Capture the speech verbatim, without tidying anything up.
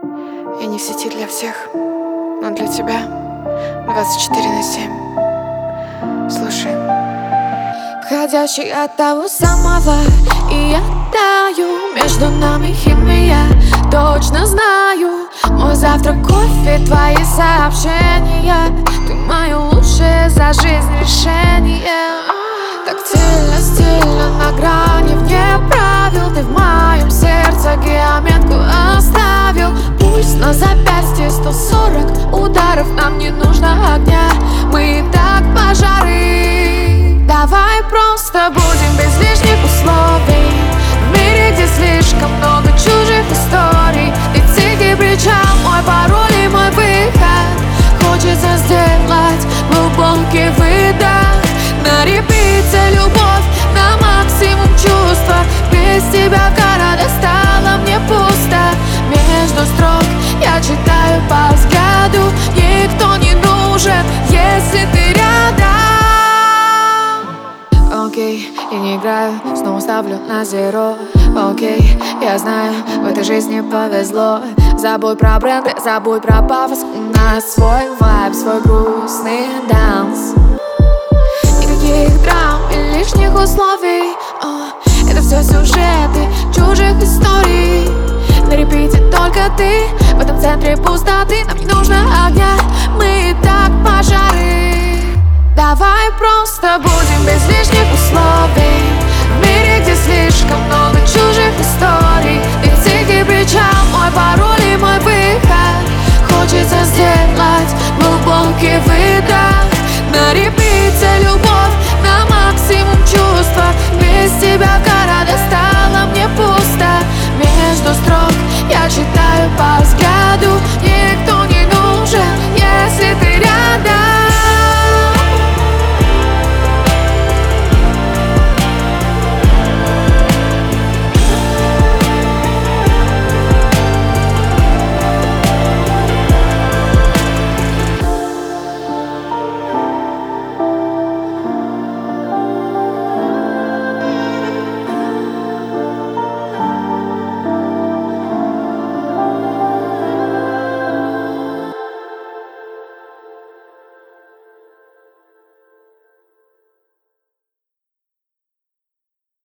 Я не в сети для всех, но для тебя двадцать четыре на семь. Слушай. Входящий от того самого, и я таю. Между нами химия, точно знаю. Мой завтрак, кофе, твои сообщения. Ты мое лучшее за жизнь решение. Тактильно, стильно, на грани вне правил. Ты в моем сердце геометку оставил. Пульс на запястье сто сорок ударов. Нам не нужно огня, мы и так пожары. Давай просто будем без лишних условий. В мире, где слишком много чужих историй. Ведь ты причал, мой пароль и мой выход. Хочется сделать глубокий выдох. На репите любовь, на максимум чувства. Без тебя города стало мне пусто. Между строк я читаю по взгляду. Никто не нужен, если ты рядом. Окей, я не играю, снова ставлю на зеро. Окей, я знаю, в этой жизни повезло. Забудь про бренды, забудь про пафос. У нас свой вайб, свой грустный данс. Никаких драм и лишних условий. О, это все сюжеты чужих историй. На репите только ты, в этом центре пустоты. Нам не нужно огня, мы и так пожары. Давай просто будем без лишних условий. В мире, где слишком много чужих историй. Ведь ты причал, мой пароль и мой выход. Хочется сделать глубокий выдох. На репите любовь, на максимум чувства. Без тебя города стало мне пусто. Между строк я читаю по